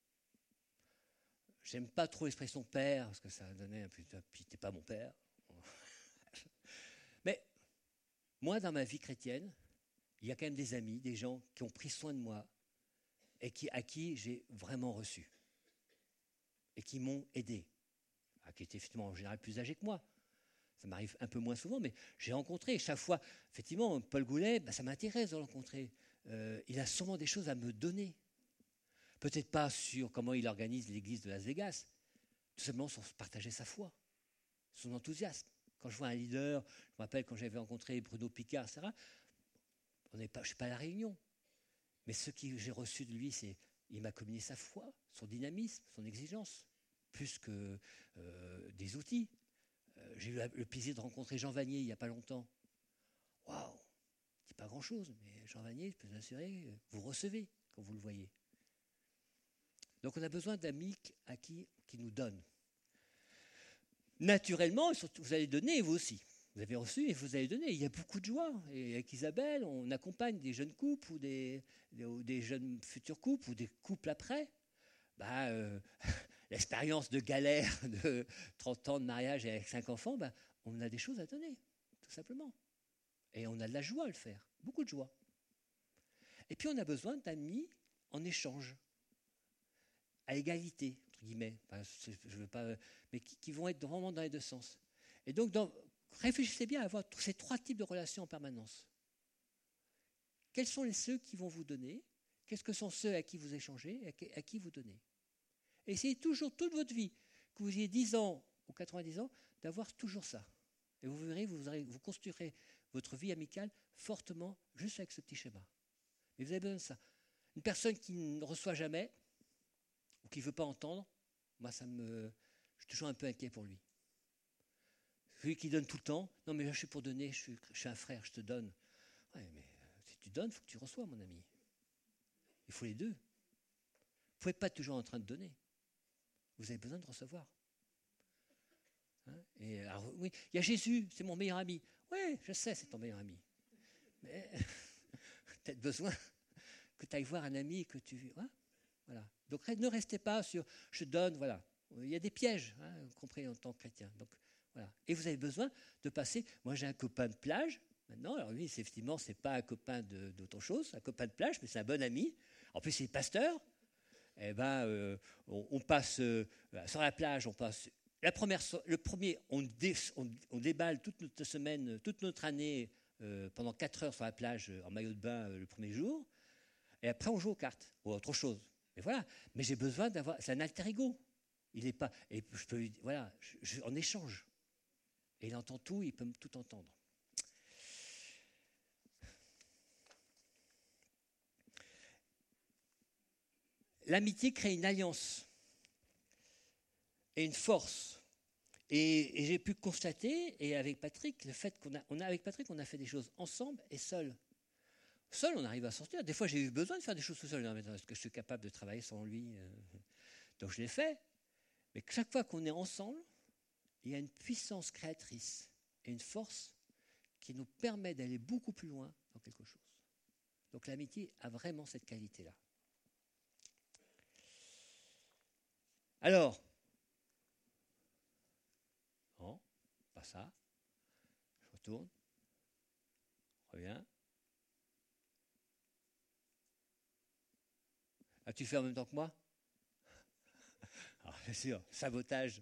Speaker 1: J'aime pas trop l'expression père, parce que ça donnait un peu, puis t'es pas mon père. Mais moi, dans ma vie chrétienne, il y a quand même des amis, des gens qui ont pris soin de moi et qui, à qui j'ai vraiment reçu et qui m'ont aidé, ah, qui étaient effectivement en général plus âgés que moi. Ça m'arrive un peu moins souvent, mais j'ai rencontré chaque fois. Effectivement, Paul Goulet, bah, ça m'intéresse de le rencontrer. Euh, il a sûrement des choses à me donner. Peut-être pas sur comment il organise l'église de Las Vegas, tout simplement sur partager sa foi, son enthousiasme. Quand je vois un leader, je me rappelle quand j'avais rencontré Bruno Picard, et cetera, on n'est pas, je ne suis pas à la réunion. Mais ce que j'ai reçu de lui, c'est il m'a communiqué sa foi, son dynamisme, son exigence, plus que euh, des outils. Euh, j'ai eu le plaisir de rencontrer Jean Vanier il n'y a pas longtemps. Waouh, c'est pas grand-chose, mais Jean Vanier, je peux vous assurer, vous recevez quand vous le voyez. Donc on a besoin d'amis à qui, qui nous donnent. Naturellement, vous allez donner, vous aussi. Vous avez reçu et vous allez donner. Il y a beaucoup de joie. Et avec Isabelle, on accompagne des jeunes couples ou des, des, ou des jeunes futurs couples ou des couples après. Bah, euh, l'expérience de galère de trente ans de mariage et avec cinq enfants, bah, on a des choses à donner, tout simplement. Et on a de la joie à le faire, beaucoup de joie. Et puis on a besoin d'amis en échange, à égalité, entre guillemets. Enfin, je veux pas, mais qui, qui vont être vraiment dans les deux sens. Et donc, dans, réfléchissez bien à avoir ces trois types de relations en permanence. Quels sont les ceux qui vont vous donner? Qu'est-ce que sont ceux à qui vous échangez et à qui, à qui vous donnez? Et essayez toujours, toute votre vie, que vous ayez dix ans ou quatre-vingt-dix ans, d'avoir toujours ça. Et vous verrez, vous, aurez, vous construirez votre vie amicale fortement juste avec ce petit schéma. Mais vous avez besoin de ça. Une personne qui ne reçoit jamais ou qui ne veut pas entendre, moi, ça me, je suis toujours un peu inquiet pour lui. Celui qui donne tout le temps, non mais je suis pour donner, je suis, je suis un frère, je te donne. Ouais, mais si tu donnes, il faut que tu reçois, mon ami. Il faut les deux. Vous ne pouvez pas être toujours en train de donner. Vous avez besoin de recevoir. Hein? Et alors, oui, il y a Jésus, c'est mon meilleur ami. Oui, je sais, c'est ton meilleur ami. Mais peut-être besoin que tu ailles voir un ami et que tu... Hein? Voilà. Donc ne restez pas sur « je donne », voilà. Il y a des pièges, hein, compris en tant que chrétien. Donc, voilà. Et vous avez besoin de passer... Moi, j'ai un copain de plage, maintenant. Alors lui, c'est, effectivement, ce n'est pas un copain de, d'autre chose, un copain de plage, mais c'est un bon ami. En plus, il est pasteur. Eh ben, euh, on, on passe euh, sur la plage, on passe... La première, le premier, on, dé, on, on déballe toute notre semaine, toute notre année, euh, pendant quatre heures sur la plage, en maillot de bain, euh, le premier jour. Et après, on joue aux cartes, ou autre chose. Et voilà. Mais j'ai besoin d'avoir... C'est un alter ego. Il n'est pas... Et je peux... Voilà, je, je, on échange. Et il entend tout, il peut tout entendre. L'amitié crée une alliance et une force. Et, et j'ai pu constater, et avec Patrick, le fait qu'on a, on a, avec Patrick, on a fait des choses ensemble et seul. Seul, on arrive à sortir. Des fois, j'ai eu besoin de faire des choses tout seul. Est-ce que je suis capable de travailler sans lui? Donc, je l'ai fait. Mais chaque fois qu'on est ensemble, il y a une puissance créatrice et une force qui nous permet d'aller beaucoup plus loin dans quelque chose. Donc, l'amitié a vraiment cette qualité-là. Alors, non, pas ça. Je retourne. Reviens. As-tu fait en même temps que moi? Alors, bien sûr, sabotage.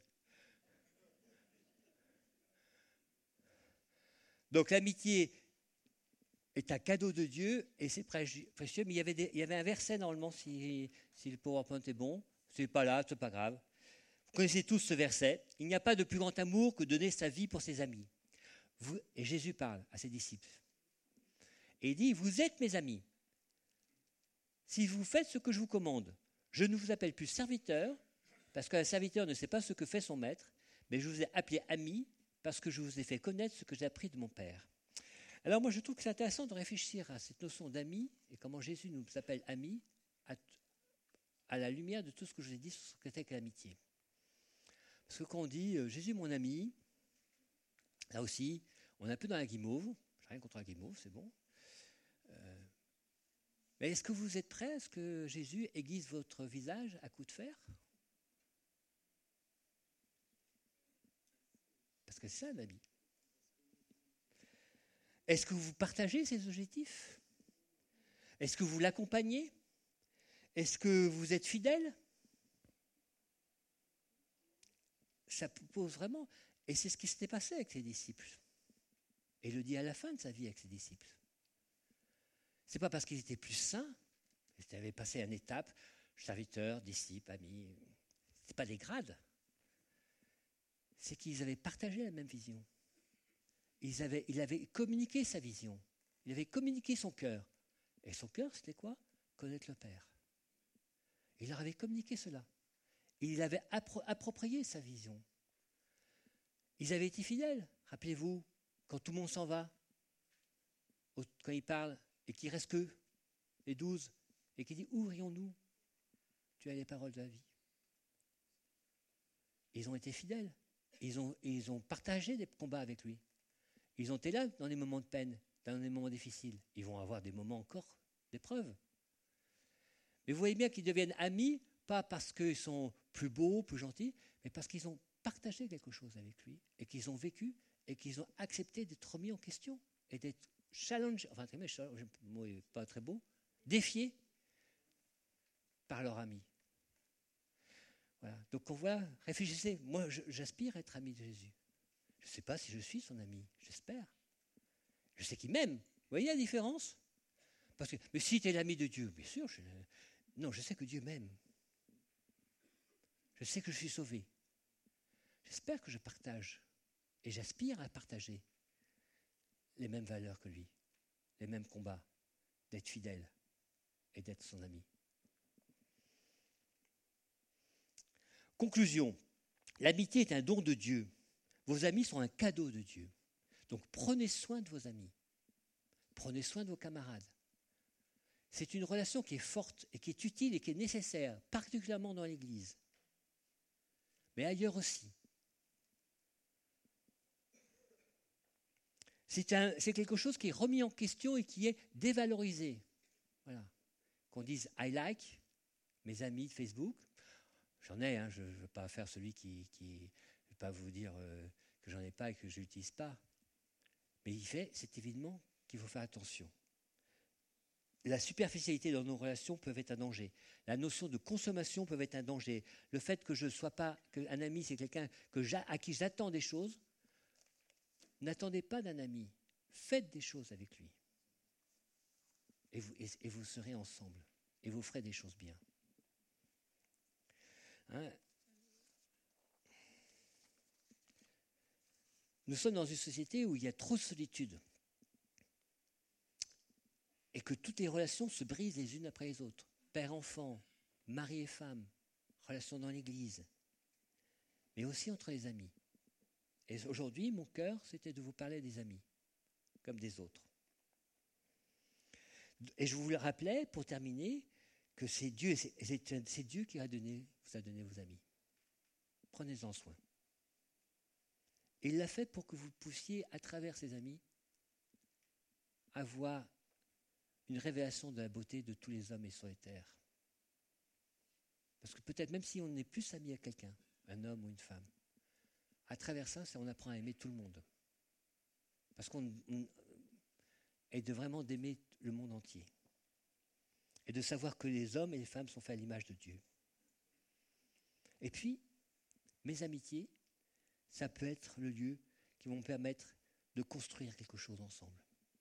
Speaker 1: Donc l'amitié est un cadeau de Dieu et c'est précieux. Mais il y avait, des, il y avait un verset normalement, si, si le PowerPoint est bon. C'est pas là, c'est pas grave. Vous connaissez tous ce verset. Il n'y a pas de plus grand amour que donner sa vie pour ses amis. Vous, et Jésus parle à ses disciples. Et il dit, vous êtes mes amis. Si vous faites ce que je vous commande, je ne vous appelle plus serviteur, parce qu'un serviteur ne sait pas ce que fait son maître, mais je vous ai appelé ami, parce que je vous ai fait connaître ce que j'ai appris de mon Père. Alors moi, je trouve que c'est intéressant de réfléchir à cette notion d'ami, et comment Jésus nous appelle amis, à, à la lumière de tout ce que je vous ai dit sur ce qu'était que l'amitié. Parce que quand on dit euh, « Jésus mon ami », là aussi, on est un peu dans la guimauve, j'ai rien contre la guimauve, c'est bon, Mais est-ce que vous êtes prêts à ce que Jésus aiguise votre visage à coups de fer? Parce que c'est ça la vie. Est-ce que vous partagez ces objectifs? Est-ce que vous l'accompagnez? Est-ce que vous êtes fidèle? Ça pose vraiment. Et c'est ce qui s'était passé avec ses disciples. Et il le dit à la fin de sa vie avec ses disciples. Ce n'est pas parce qu'ils étaient plus saints, ils avaient passé une étape, serviteurs, disciples, amis. Ce n'était pas des grades. C'est qu'ils avaient partagé la même vision. Ils avaient, il avait communiqué sa vision. Il avait communiqué son cœur. Et son cœur, c'était quoi? Connaître le Père. Il leur avait communiqué cela. Et il avait appro- approprié sa vision. Ils avaient été fidèles. Rappelez-vous, quand tout le monde s'en va, quand il parle, et qu'il ne reste que les douze, et qu'il dit « Où irions-nous? Tu as les paroles de la vie. » Ils ont été fidèles. Ils ont, ils ont partagé des combats avec lui. Ils ont été là dans les moments de peine, dans les moments difficiles. Ils vont avoir des moments encore d'épreuve. Mais vous voyez bien qu'ils deviennent amis, pas parce qu'ils sont plus beaux, plus gentils, mais parce qu'ils ont partagé quelque chose avec lui, et qu'ils ont vécu, et qu'ils ont accepté d'être remis en question, et d'être challengés, enfin, le mot n'est pas très beau, défiés par leur ami. Voilà. Donc on voit, réfléchissez, moi je, j'aspire à être ami de Jésus. Je ne sais pas si je suis son ami, j'espère. Je sais qu'il m'aime. Vous voyez la différence? Parce que, mais si tu es l'ami de Dieu, bien sûr, je, non, je sais que Dieu m'aime. Je sais que je suis sauvé. J'espère que je partage, et j'aspire à partager les mêmes valeurs que lui, les mêmes combats, d'être fidèle et d'être son ami. Conclusion, l'amitié est un don de Dieu. Vos amis sont un cadeau de Dieu. Donc prenez soin de vos amis. Prenez soin de vos camarades. C'est une relation qui est forte et qui est utile et qui est nécessaire, particulièrement dans l'Église, mais ailleurs aussi. C'est, un, c'est quelque chose qui est remis en question et qui est dévalorisé. Voilà. Qu'on dise « I like », mes amis de Facebook. J'en ai, hein, je ne veux pas faire celui qui... qui je ne vais pas vous dire euh, que j'en ai pas et que je n'utilise pas. Mais il fait, c'est évidemment qu'il faut faire attention. La superficialité dans nos relations peut être un danger. La notion de consommation peut être un danger. Le fait que je ne sois pas... qu'un ami, c'est quelqu'un que à qui j'attends des choses. N'attendez pas d'un ami. Faites des choses avec lui. Et vous, et, et vous serez ensemble. Et vous ferez des choses bien. Hein? Nous sommes dans une société où il y a trop de solitude. Et que toutes les relations se brisent les unes après les autres. Père-enfant, mari et femme, relations dans l'église. Mais aussi entre les amis. Et aujourd'hui, mon cœur, c'était de vous parler des amis, comme des autres. Et je vous le rappelais, pour terminer, que c'est Dieu, c'est, c'est, c'est Dieu qui a donné, vous a donné vos amis. Prenez-en soin. Et il l'a fait pour que vous puissiez, à travers ces amis, avoir une révélation de la beauté de tous les hommes et sur les terres. Parce que peut-être, même si on n'est plus ami à quelqu'un, un homme ou une femme, à travers ça, on apprend à aimer tout le monde. Parce qu'on on, et de vraiment d'aimer le monde entier. Et de savoir que les hommes et les femmes sont faits à l'image de Dieu. Et puis, mes amitiés, ça peut être le lieu qui vont me permettre de construire quelque chose ensemble.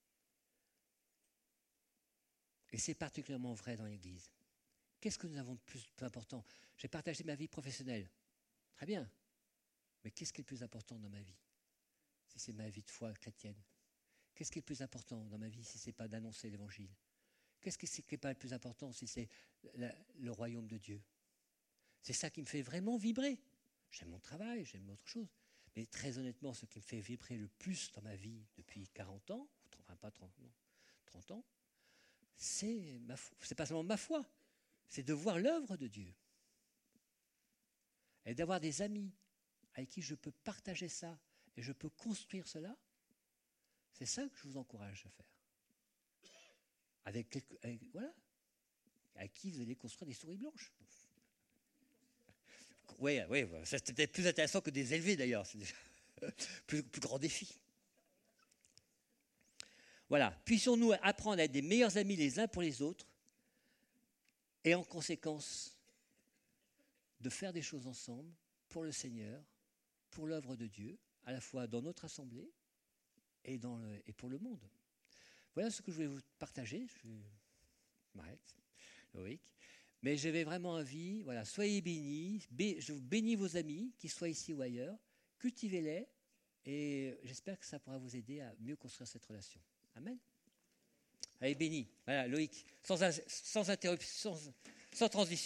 Speaker 1: Et c'est particulièrement vrai dans l'Église. Qu'est-ce que nous avons de plus important? J'ai partagé ma vie professionnelle. Très bien. Mais qu'est-ce qui est le plus important dans ma vie? Si c'est ma vie de foi chrétienne. Qu'est-ce qui est le plus important dans ma vie si ce n'est pas d'annoncer l'Évangile? Qu'est-ce qui n'est pas le plus important si c'est la, le royaume de Dieu? C'est ça qui me fait vraiment vibrer. J'aime mon travail, j'aime autre chose. Mais très honnêtement, ce qui me fait vibrer le plus dans ma vie depuis quarante ans, enfin pas trente, non, trente ans, c'est, ma foi, c'est pas seulement ma foi, c'est de voir l'œuvre de Dieu. Et d'avoir des amis avec qui je peux partager ça et je peux construire cela. C'est ça que je vous encourage à faire. Avec quelques, avec, voilà, à qui vous allez construire des souris blanches. Oui, oui, c'est peut-être plus intéressant que des élevés d'ailleurs. C'est déjà plus, plus grand défi. Voilà. Puissions-nous apprendre à être des meilleurs amis les uns pour les autres et en conséquence de faire des choses ensemble pour le Seigneur, pour l'œuvre de Dieu, à la fois dans notre assemblée et, dans le, et pour le monde. Voilà ce que je voulais vous partager. Je m'arrête, Loïc. Mais j'avais vraiment envie, voilà, soyez bénis, bé, je bénis vos amis, qu'ils soient ici ou ailleurs, cultivez-les, et j'espère que ça pourra vous aider à mieux construire cette relation. Amen. Allez, bénis. Voilà, Loïc, sans, sans interruption, sans, sans transition.